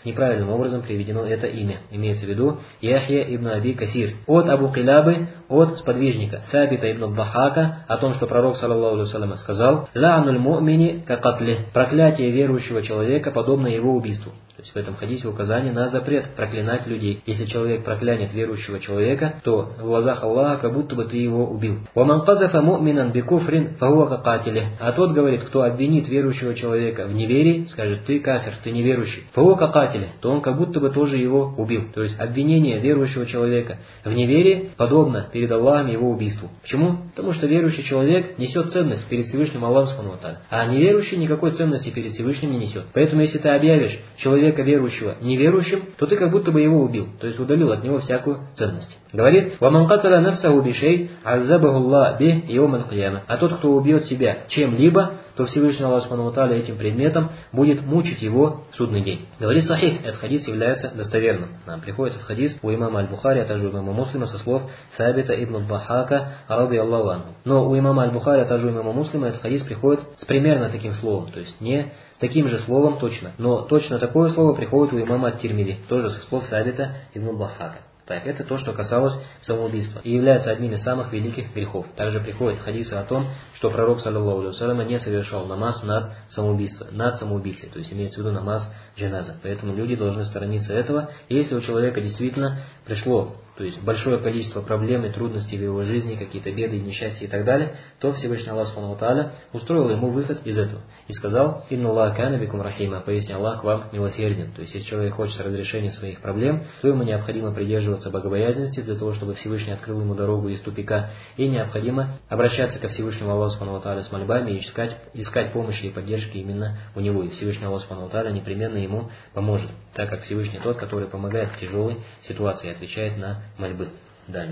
неправильным образом приведено это имя. Имеется в виду Яхья ибн Аби Касир. От Абу Килабы, от сподвижника Сабита ибн Дахака, о том, что пророк, саллаллаху алейхи ва саллям, сказал: «Ла'нуль му'мини какатли». Проклятие верующего человека подобно его убийству. То есть в этом хадисе указание на запрет проклинать людей. Если человек проклянет верующего человека, то в глазах Аллаха как будто бы ты его убил. «Ваман казафа му'минан бикуфрин фахуа какатили». А тот говорит, кто обвинит верующего человека в неверии, скажет: ты кафир, ты неверующий. «Фахуа какатили», то он как будто бы тоже его убил. То есть обвинение верующего человека в неверии подобно перед Аллахом его убийству. Почему? Потому что верующий человек несет ценность перед Всевышним Аллахом субхану ва тааля, а неверующий никакой ценности перед Всевышним не несет. Поэтому если ты объявишь человека верующего неверующим, то ты как будто бы его убил, то есть удалил от него всякую ценность. Говорит: «Ваман каталя нафсаху бишей аззабаху Аллах бих йом аль-кияма». А тот, кто убьет себя чем-либо, то Всевышний Аллах субхану ва тааля этим предметом будет мучить его в судный день. Говорит сахих, этот хадис является достоверным. Нам приходит этот хадис у имама Аль-Бухари, а также у имама Муслима со слов Сабита ибн Дахака ради Аллаху анху. Но у имама Аль-Бухари, а также у имама Муслима этот хадис приходит с примерно таким словом, то есть не с таким же словом точно, но точно такое слово приходит у имама Ат-Тирмизи, тоже со слов Сабита ибн Дахака. Так, это то, что касалось самоубийства и является одним из самых великих грехов. Также приходят хадисы о том, что пророк, саллаллаху алейхи ва саллям, не совершал намаз над самоубийством, над самоубийцей, то есть имеется в виду намаз джаназа. Поэтому люди должны сторониться этого. И если у человека действительно пришло, то есть большое количество проблем и трудностей в его жизни, какие-то беды, несчастья и так далее, то Всевышний Аллах субхану ва тааля устроил ему выход из этого. И сказал: «Инна Аллах кана бикум рахима», поясня, Аллах к вам милосерден. То есть если человек хочет разрешения своих проблем, то ему необходимо придерживаться богобоязненности для того, чтобы Всевышний открыл ему дорогу из тупика. И необходимо обращаться ко Всевышнему Аллаху субхану ва тааля с мольбами и искать помощи и поддержки именно у него. И Всевышний Аллах субхану ва тааля непременно ему поможет, так как Всевышний тот, который помогает в тяжелой ситуации и отвечает на мольбы. Далее.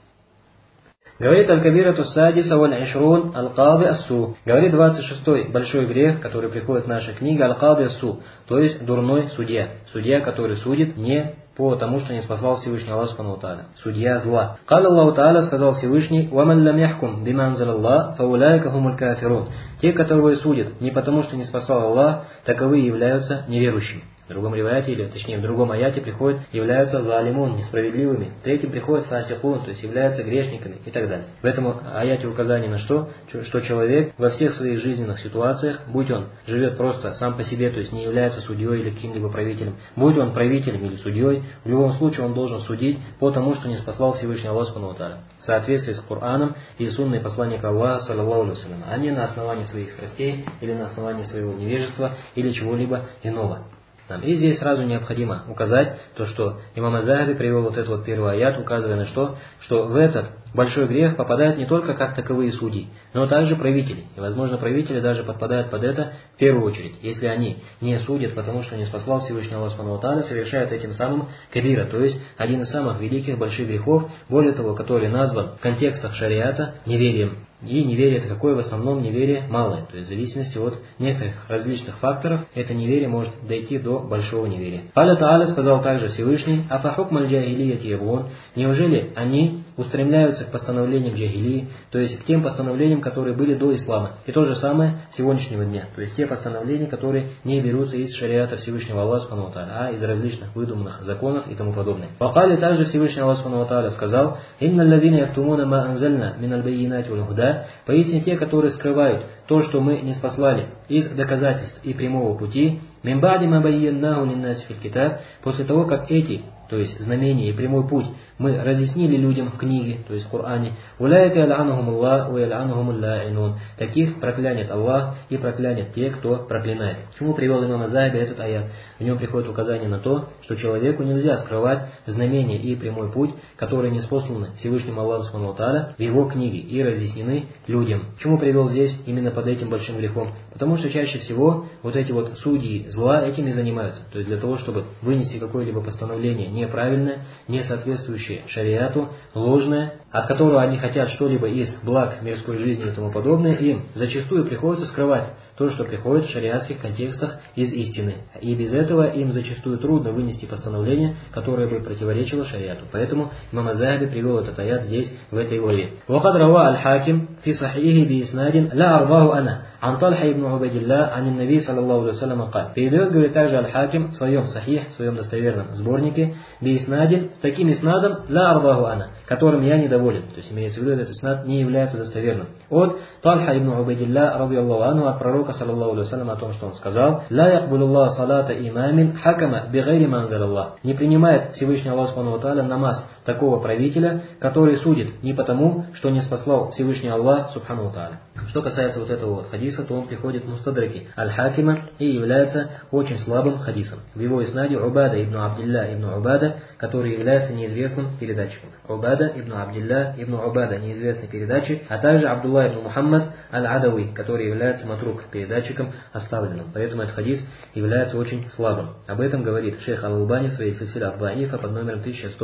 Говорит Аль-Кабирату Садиса валь-Ишрун Аль-Кади Ас-Су. Говорит 26-й большой грех, который приходит в нашей книге, Аль-Кади Ас-Су, то есть дурной судья. Судья, который судит не по тому, что не спасал Всевышний Аллах субхану ва тааля. Судья зла. Кал Аллаху тааля, сказал Всевышний: «Ваман лам яхкум бима анзалаллах, фаулайка хумуль кафирун». Те, которые судят не потому, что не спасал Аллах, таковы являются неверующими. В другом риваяте, или точнее в другом аяте приходят, являются залимун, несправедливыми. В третьем приходят фасикун, то есть являются грешниками и так далее. В этом аяте указание на что человек во всех своих жизненных ситуациях, будь он живет просто сам по себе, то есть не является судьей или каким-либо правителем, будь он правителем или судьей, в любом случае он должен судить по тому, что не спасал Всевышний Аллах субхану ва тааля, в соответствии с Кораном и сунной посланника Аллаха, саллаллаху алейхи ва саллям, а не на основании своих страстей или на основании своего невежества или чего-либо иного. И здесь сразу необходимо указать то, что имам Аз-Захаби привел вот этот вот первый аят, указывая на что в этот большой грех попадают не только как таковые судьи, но также правители. И, возможно, правители даже подпадают под это в первую очередь, если они не судят, потому что не спасал Всевышний Аллах субхану ва тааля, совершают этим самым кабира, то есть один из самых великих больших грехов, более того, который назван в контекстах шариата неверием. И неверие это какое? В основном неверие малое. То есть в зависимости от некоторых различных факторов это неверие может дойти до большого неверия. Аллах Тааля сказал также Всевышний: «Афахукмаль джахилияти ябгун». Неужели они устремляются к постановлениям джахилии, то есть к тем постановлениям, которые были до ислама. И то же самое сегодняшнего дня. То есть те постановления, которые не берутся из шариата Всевышнего Аллаха субхану ва тааля, а из различных выдуманных законов и тому подобное. Вакали также Всевышний Аллах субхану ва тааля сказал: «Инна лазина яктумуна ма анзальна миналь баййинати валь худа». Поистине те, которые скрывают то, что мы не спаслали из доказательств и прямого пути, мин ба'ди ма байяннаху линнаси фил китаб, после того, как эти, то есть знамения и прямой путь, мы разъяснили людям в книге, то есть в Коране, «Уляйка ял'анухумуллах, ва ял'анухумул ла'инун». Таких проклянет Аллах и проклянет те, кто проклинает. К чему привел имам Аз-Захаби этот аят? В нем приходит указание на то, что человеку нельзя скрывать знамения и прямой путь, которые ниспосланы Всевышнему Аллаху субхану ва тааля в его книге и разъяснены людям. К чему привел здесь именно под этим большим грехом? Потому что чаще всего вот эти вот судьи зла этим и занимаются. То есть для того, чтобы вынести какое-либо постановление неправильное, не соответствующее шариату, ложное, от которого они хотят что-либо из благ мирской жизни и тому подобное, им зачастую приходится скрывать то, что приходит в шариатских контекстах из истины. И без этого им зачастую трудно вынести постановление, которое бы противоречило шариату. Поэтому имам аз-Захаби привел этот аят здесь, в этой главе. وقد روى الحاكم في صحيحه بإسناد لا أرضاه أنا عن طلحة بن عبيد الله عن النبي صلى الله عليه وسلم قال. Передает, говорит, также аль-Хаким в своем сахих, в своем достоверном сборнике, бииснадин, с таким иснадом, ла арваху ана, которым я недоволен. То есть имеется в виду, этот иснад не является достоверным. От Тальха ибн Убайдилля, радийаллаху анху, от пророка, саллаллаху алейхи вассалям, о том, что он сказал: ла якбулуллах салата имамин хакама бигайри манзалаллах. Не принимает Всевышний Аллах субхану ва тааля намаз такого правителя, который судит не потому, что не спаслал Всевышний Аллах субхану ва тааля. Что касается вот этого вот хадиса, то он приходит в мустадраки аль-Хакима и является очень слабым хадисом. В его иснаде Убада ибн Абдилля ибн Убада, который является неизвестным передатчиком. Убада ибн Абдилля ибн Убада, неизвестный передатчик, а также Абдулла ибн Мухаммад аль-Адауи, который является матрук, передатчиком оставленным. Поэтому этот хадис является очень слабым. Об этом говорит шейх Аль-Албани в своей сильсиле ад-Даифа под номером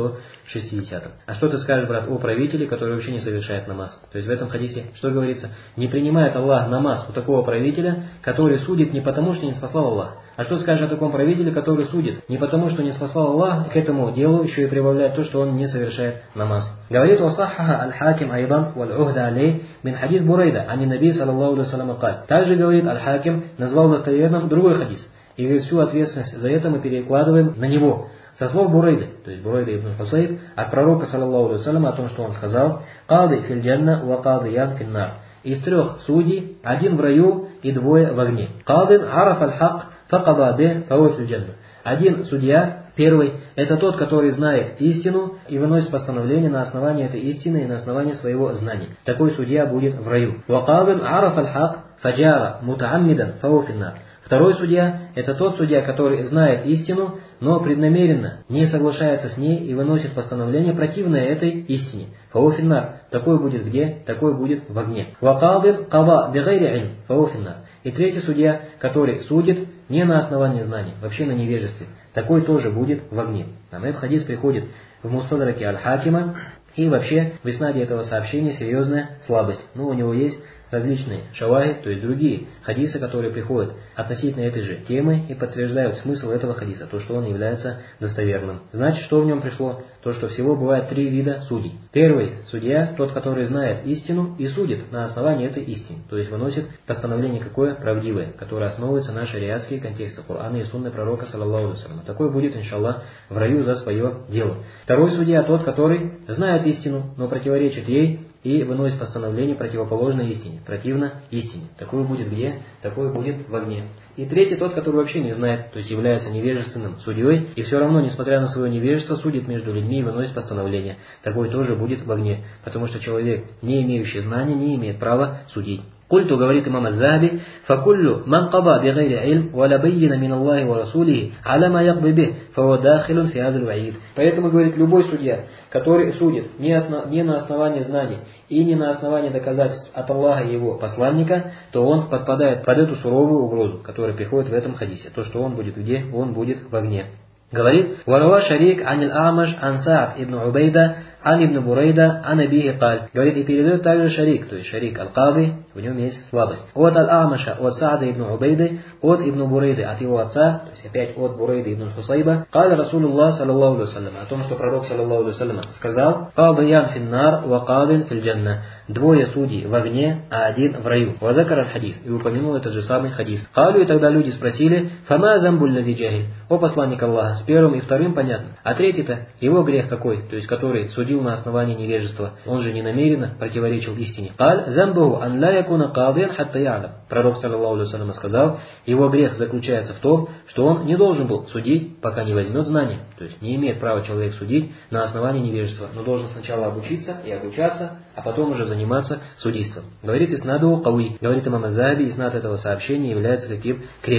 1160. А что ты скажешь, брат, о правителе, который вообще не совершает намаз? То есть в этом хадисе что говорится? Не принимает Аллах намаз у такого правителя, который судит не потому, что не спаслал Аллах. А что скажешь о таком правителе, который судит не потому, что не спаслал Аллах, к этому делу еще и прибавляет то, что он не совершает намаз. Говорит «Васахаха аль-Хаким айдан валь-ухда алей мин хадис Бурайда, ани наби саллаллаху алейхи вассалям каль». Также, говорит, аль-Хаким назвал достоверным другой хадис. И говорит, всю ответственность за это мы перекладываем на него. Со слов Бурайды, то есть Бурайда ибн Хусайб, от пророка саллаллаху алейхи вассалям, о том, что он сказал: «Кады фил джанна ва кадиян фил нар». Из 3 судей, 1 в раю и 2 в огне. Кадин араф аль-хак факада бе фауа фил джанна. 1 судья, первый, это тот, который знает истину и выносит постановление на основании этой истины и на основании своего знания. Такой судья будет в раю. Вакадин араф аль-хак фаджара мутааммидан фауа фил нар. Второй судья – это тот судья, который знает истину, но преднамеренно не соглашается с ней и выносит постановление, противное этой истине. Фауфиннар. Такой будет где? Такой будет в огне. Вакадин кава бигайри илм. Фауфиннар. И третий судья, который судит не на основании знаний, вообще на невежестве. Такой тоже будет в огне. Этот хадис приходит в мустадраке аль-Хакима, и вообще в иснаде этого сообщения серьезная слабость. Но у него есть различные шавахи, то есть другие хадисы, которые приходят относительно этой же темы и подтверждают смысл этого хадиса, то, что он является достоверным. Значит, что в нем пришло? То, что всего бывает 3 вида судей. Первый судья, тот, который знает истину и судит на основании этой истины, то есть выносит постановление какое? Правдивое, которое основывается на шариатские контексты Корана и Сунны пророка, саллаллаху алейхи вассалям. Такой будет, иншаллах, в раю за свое дело. Второй судья, тот, который знает истину, но противоречит ей и выносит постановление противоположной истине, противно истине. Такой будет где? Такой будет в огне. И третий тот, который вообще не знает, то есть является невежественным судьей, и все равно, несмотря на свое невежество, судит между людьми и выносит постановление. Такой тоже будет в огне, потому что человек, не имеющий знания, не имеет права судить. Культу, говорит имам аз-Захаби, факуллю ман када бигайри илм ва ла баййина мин Аллахи ва расулихи аля ма якди бих фава дахилун фи хазал ваид. Поэтому, говорит, любой судья, который судит не на основании знаний и не на основании доказательств от Аллаха и его посланника, то он подпадает под эту суровую угрозу, которая приходит в этом хадисе. То, что он будет где? Он будет в огне. Говорит, «Варава шарик анил амаш ан Саад ибн Убайда ан ибн Бурайда ан абихи каль». Говорит, и передает также шарик, то есть шарик аль-Кади, в нем есть слабость. От аль-Амаша, от Саада ибн Убайды, от ибн Бурайды, от его отца, то есть опять от Бурайды ибн Хусайба, каля Расулуллах саллаллаху алейхи вассалям, о том, что пророк саллаллаху алейхи вассалям сказал: «Кадиян финнар ва кадин фил джанна». 2 судей в огне, а 1 в раю. Вазакар аль-хадис. И упомянул этот же самый хадис. Калю, и тогда люди спросили: «Фама замбуль лази джахиль». О посланник Аллаха, с первым и вторым понятно. А третий-то, его грех какой? То есть, который судил на основании невежества. Он же не намеренно противоречил истине. Каль замбуху ан ла якуна кадиян хатта я'лам. Пророк саллаллаху алейхи вассалям сказал, его грех заключается в том, что он не должен был судить, пока не возьмет знания. То есть, не имеет права человек судить на основании невежества, но должен сначала обучиться и обучаться, а потом уже заниматься судейством. Говорит иснаду кауи. Говорит имам аз-Захаби, иснад этого сообщения является каким? Крепким.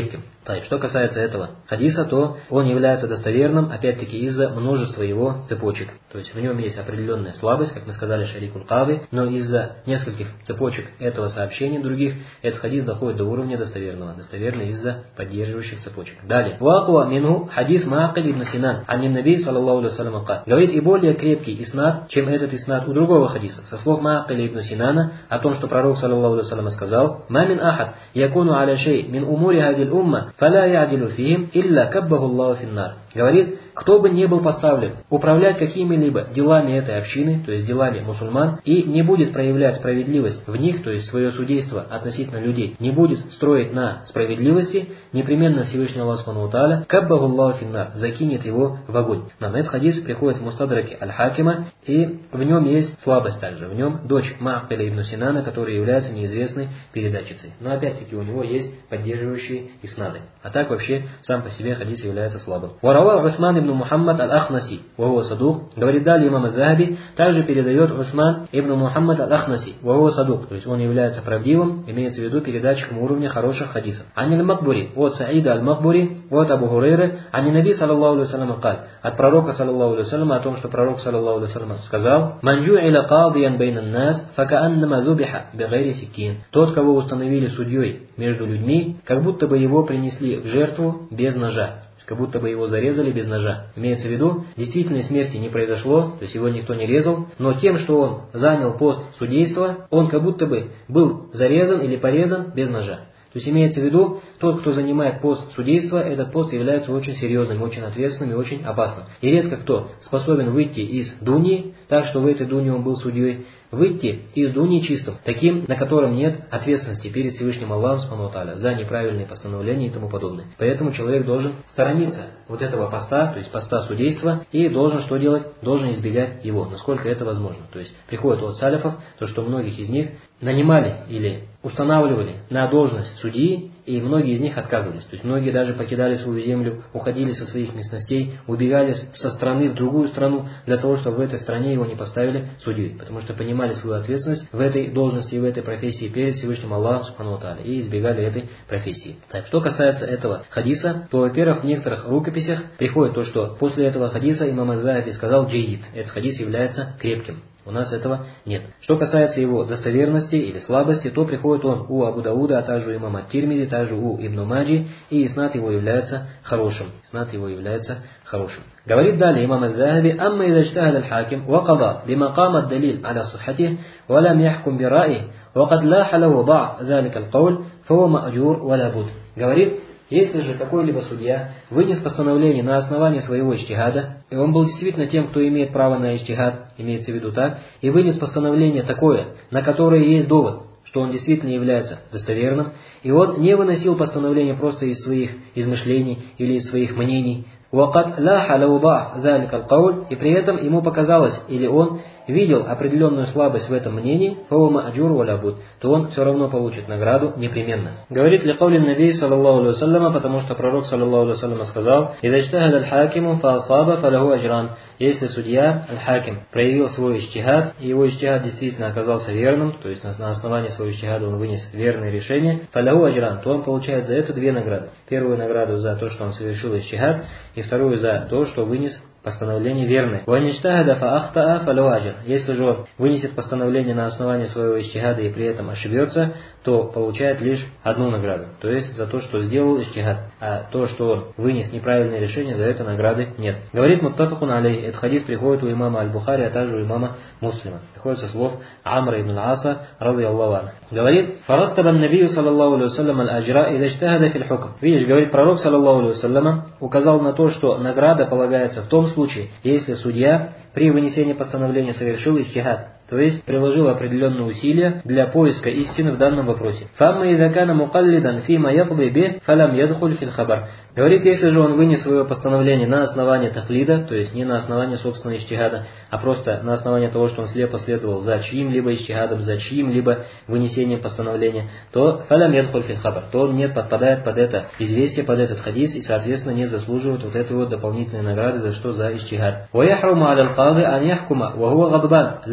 Что касается этого хадиса, то он является достоверным, опять-таки, из-за множества его цепочек. То есть в нем есть определенная слабость, как мы сказали, шарикуль кады, но из-за нескольких цепочек этого сообщения других, этот хадис доходит до уровня достоверного. Достоверный из-за поддерживающих цепочек. Далее. Вакуа минху хадис Маакиль ибн Синан, анин наби саллаллаху алейхи вассалям каль. Говорит, и более крепкий иснад, чем этот иснад у другого хадиса. Со слов Маакиля ибн Синана о том, что пророк саллаллаху алейхи вассалям сказал: «Мамин ахад якуну аля шей мин умури хадиль умма, фаля я'дилу фихим, илля каббаху Аллаху финнар». Говорит, кто бы не был поставлен управлять какими-либо делами этой общины, то есть делами мусульман, и не будет проявлять справедливость в них, то есть свое судейство относительно людей, не будет строить на справедливости, непременно Всевышний Аллах Субхану ва Тааля каббаху Аллаху финнар, закинет его в огонь. Нам этот хадис приходит в Мустадраке Аль-Хакима, и в нем есть слабость также. В нем дочь Ма'киля ибн Синана, которая является неизвестной передатчицей. Но опять-таки у него есть поддерживающие иснады. А так вообще сам по себе хадис является слабым. Усман ибн Мухаммад аль-Ахнаси, вахуа садук. Говорит далее имам Азахаби, также передает Усман ибн Мухаммад аль-Ахнаси, вахуа садук. То есть он является правдивым, имеется в виду передатчиком уровня хороших хадисов. Ани аль-Макбури, от Саида аль-Макбури, от Абу Хурейры, ани наби саллаллаху алейхи вассалям каль. От пророка саллаллаху алейхи вассалям о том, что пророк саллаллаху алейхи вассалям сказал: «Ман джу'иля кадиян бейнан нас, факааннама зубиха бигайри сиккин». Тот, кого установили судьей между людьми, как будто бы его принесли в жертву без ножа. Как будто бы его зарезали без ножа. Имеется в виду, действительной смерти не произошло, то есть его никто не резал, но тем, что он занял пост судейства, он как будто бы был зарезан или порезан без ножа. То есть имеется в виду, тот, кто занимает пост судейства, этот пост является очень серьезным, очень ответственным и очень опасным. И редко кто способен выйти из дуньи, так что в этой дунье он был судьей, выйти из дуньи чистым, таким, на котором нет ответственности перед Всевышним Аллахом Субхану ва Тааля за неправильные постановления и тому подобное. Поэтому человек должен сторониться вот этого поста, то есть поста судейства, и должен что делать? Должен избегать его, насколько это возможно. То есть приходит от саляфов, то что многих из них нанимали или устанавливали на должность судьи, и многие из них отказывались. То есть многие даже покидали свою землю, уходили со своих местностей, убегали со страны в другую страну, для того, чтобы в этой стране его не поставили судьей. Потому что понимали свою ответственность в этой должности и в этой профессии перед Всевышним Аллахом Субхану ва Тааля, и избегали этой профессии. Так, что касается этого хадиса, то, во-первых, в некоторых рукописях приходит то, что после этого хадиса имам Аз-Захаби сказал джейид. Этот хадис является крепким. У нас этого нет. Что касается его достоверности или слабости, то приходит он у Абу Дауда, а также у имама Тирмизи, также у Ибн Маджи, и иснад его является хорошим. Иснад его является хорошим. Говорит далее имам Аз-Захаби: «Амма иза иджтахад аль-хаким ва қада бимақам ад-далил аля суххатих ва лам яхкум бираи ва қад лаха лаху да'ф залика аль-қауль фа ма'джур ва ла буд». Говорит, если же какой-либо судья вынес постановление на основании своего иджтихада, и он был действительно тем, кто имеет право на иджтихад, имеется в виду так, и вынес постановление такое, на которое есть довод, что он действительно является достоверным, и он не выносил постановление просто из своих измышлений или из своих мнений, وَقَدْ لَاحَ لَوْ ضَعْ ذَلِكَ الْقَوْلِ, и при этом ему показалось, или он видел определенную слабость в этом мнении, فَهُوَ مَأْجُورٌ وَلَا بُدْ, то он все равно получит награду непременно. Говорит ли каули Наби саллаллаху алейхи вассалям, потому что пророк саллаллаху алейхи вассалям сказал: «Иза иджтахад аль-хакиму фа-асаба фалаху аджран». Если судья, аль-хаким, проявил свой иджтихад, и его иджтихад действительно оказался верным, то есть на основании своего иджтихада он вынес верное решение, фалаху аджран, то он получает за это две награды. Первую награду за то, что он совершил иджтихад, и вторую за то, что вынес постановление верное. Если же он вынесет постановление на основании своего иджтихада и при этом ошибется, то получает лишь одну награду, то есть за то, что сделал иджтихад, а то, что он вынес неправильное решение, за это награды нет. Говорит муттафакун алейхи, этот хадис приходит у имама Аль-Бухари, а также у имама Муслима. Приходит со слов Амра ибн Аса, радийаллаху анху. Говорит: «Фараттабан набию саллаллаху алейхи вассалям аль-аджра иза иджтахада фил хукм». Видишь, говорит пророк саллаллаху алейхи вассалям, указал на то, что награда полагается в том случае, если судья при вынесении постановления совершил иджтихад, то есть приложил определенные усилия для поиска истины в данном вопросе. «Фамма иза кана мукаллидан фима якды бих, фалам ядхуль фил хабар». Говорит, если же он вынес свое постановление на основании тахлида, то есть не на основании собственного иджтихада, а просто на основании того, что он слепо следовал за чьим-либо иджтихадом, за чьим-либо вынесением постановления, то фалам ядхуль фил хабар, то он не подпадает под это известие, под этот хадис, и соответственно не заслуживает вот этой дополнительной награды за что? За иджтихад. «Ва яхруму аля аль-кади ан яхкума ва хуа гадбан ла сия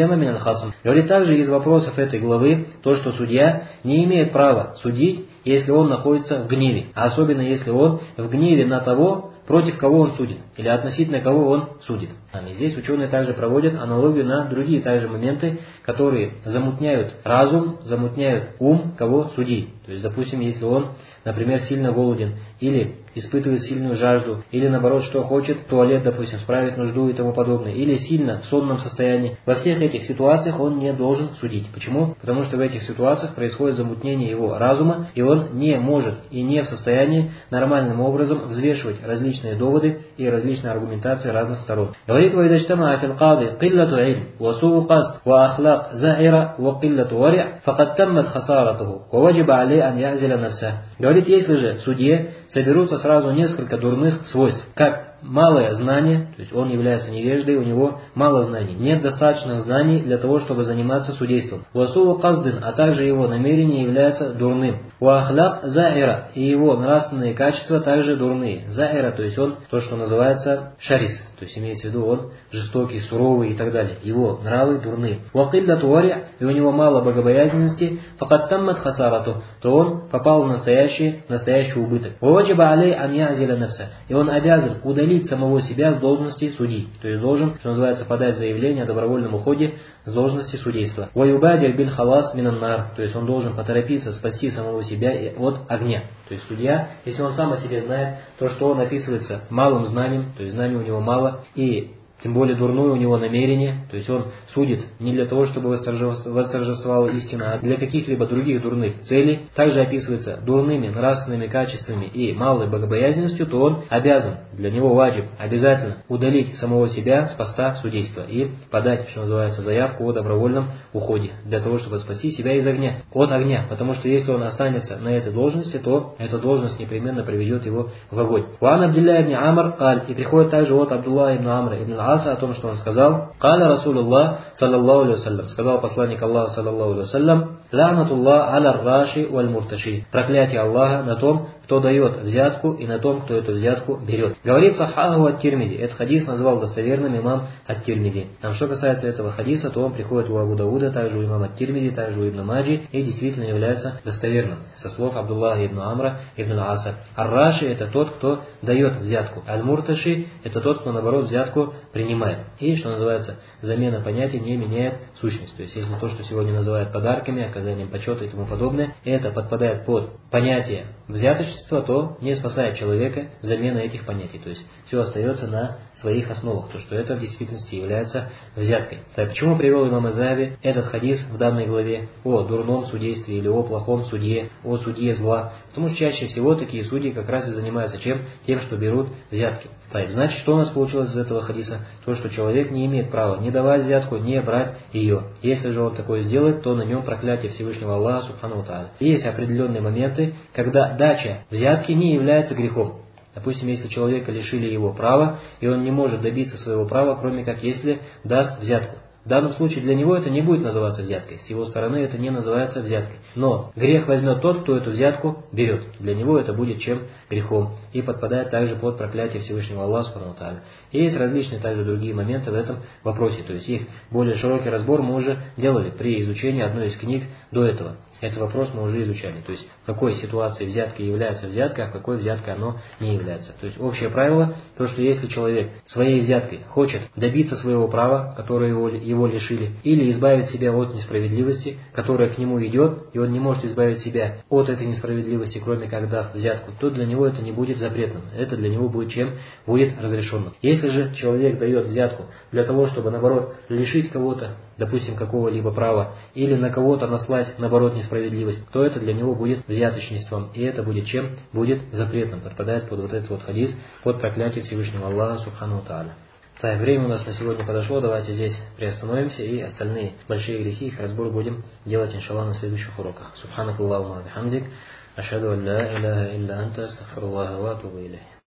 الحكيم من الخصم. Говорит, также из вопросов этой главы то, что судья не имеет права судить, если он находится в гневе, а особенно если он в гневе на того, против кого он судит, или относительно кого он судит. И здесь ученые также проводят аналогию на другие также моменты, которые замутняют разум, замутняют ум кого судить. То есть, допустим, если он, например, сильно голоден, или испытывает сильную жажду, или наоборот, что хочет, в туалет, допустим, справить нужду и тому подобное, или сильно в сонном состоянии, во всех этих ситуациях он не должен судить. Почему? Потому что в этих ситуациях происходит замутнение его разума, и он не может и не в состоянии нормальным образом взвешивать различные доводы и различные аргументации разных сторон. Говорит, وإذا اجتمع في القاضي قلة علم وسوء قصد وأخلاق زائرة وقلة ورع فقد تمت خسارته ووجب عليه أن يعزل نفسه. Говорит, если же в суде соберутся сразу несколько дурных свойств, как малое знание, то есть он является невеждой, у него мало знаний, нет достаточных знаний для того, чтобы заниматься судейством. Васу каздын, а также его намерение является дурным. Уахляк заира, и его нравственные качества также дурные. Заира, то есть он то, что называется шарис, то есть имеется в виду он жестокий, суровый и так далее. Его нравы дурные. Уакилля туари, и у него мало богобоязненности, факат таммат хасарату, то он попал в настоящий убыток. Ваджиба алей ан язиля нафса, и он обязан удалить самого себя с должности судьи, то есть должен, что называется, подать заявление о добровольном уходе с должности судейства. Ваюбадир биль халас минаннар, то есть он должен поторопиться спасти самого себя от огня. То есть судья, если он сам о себе знает, то что он описывается малым знанием, то есть знаний у него мало, и тем более дурное у него намерение, то есть он судит не для того, чтобы восторжествовала истина, а для каких-либо других дурных целей, также описывается дурными нравственными качествами и малой богобоязненностью, то он обязан, для него ваджиб, обязательно удалить самого себя с поста судейства и подать, что называется, заявку о добровольном уходе, для того, чтобы спасти себя от огня, потому что если он останется на этой должности, то эта должность непременно приведет его в огонь. Уан Абдилля ибн Амр аль, и приходит также от Абдулла ибн Амра ибн о том, что он сказал, «Каля Расулуллах, саллаллаху алейхи вассалям», сказал посланник Аллаха, саллаллаху алейхи вассалям, «Ла'натуллах аля раши валь мурташи», проклятие Аллаха на том, кто дает взятку, и на том, кто эту взятку берет. Говорит Сахаху ат-Тирмизи, этот хадис назвал достоверным имам ат-Тирмизи. Что касается этого хадиса, то он приходит у Абу Дауда, также у имама ат-Тирмизи, также у Ибн Маджи, и действительно является достоверным, со слов Абдуллаха ибн Амра ибн Аса. Ар-Раши — это тот, кто дает взятку. Аль-Мурташи — это тот, кто, наоборот, взятку принимает. И, что называется, замена понятия не меняет сущность. То есть, если то, что сегодня называют подарками, оказанием почета и тому подобное, это подпадает под понятие взяточества, то не спасает человека замена этих понятий. То есть, все остается на своих основах, то, что это в действительности является взяткой. Так, почему привел имам Азаби этот хадис в данной главе о дурном судействе или о плохом судье, о судье зла? Потому что чаще всего такие судьи как раз и занимаются чем? Тем, что берут взятки. Так, значит, что у нас получилось из этого хадиса? То, что человек не имеет права не давать взятку, не брать ее. Если же он такое сделает, то на нем проклятие Всевышнего Аллаха Субхану ва Тааля. Есть определенные моменты, когда дача взятки не является грехом. Допустим, если человека лишили его права, и он не может добиться своего права, кроме как если даст взятку. В данном случае для него это не будет называться взяткой. С его стороны это не называется взяткой. Но грех возьмет тот, кто эту взятку берет. Для него это будет чем? Грехом. И подпадает также под проклятие Всевышнего Аллаха Субхану ва Тааля. И есть различные также другие моменты в этом вопросе. То есть их более широкий разбор мы уже делали при изучении одной из книг до этого. Этот вопрос мы уже изучали. То есть, в какой ситуации взятка является взяткой, а в какой взяткой оно не является. То есть, общее правило, то, что если человек своей взяткой хочет добиться своего права, которое его лишили, или избавить себя от несправедливости, которая к нему идет, и он не может избавить себя от этой несправедливости, кроме как дав взятку, то для него это не будет запретным. Это для него будет чем? Будет разрешенным. Если же человек дает взятку для того, чтобы, наоборот, лишить кого-то, допустим, какого-либо права, или на кого-то наслать, наоборот, несправедливость, то это для него будет взяточничеством. И это будет чем? Будет запретным. Подпадает под вот этот вот хадис, под проклятие Всевышнего Аллаха Субхану ва Тааля. Так, время у нас на сегодня подошло, давайте здесь приостановимся, и остальные большие грехи, их разбор будем делать, иншаллах, на следующих уроках. Субханакаллахумма ва бихамдик, ашхаду ан ла иляха илля анта, астагфируллаха ва атубу илейх.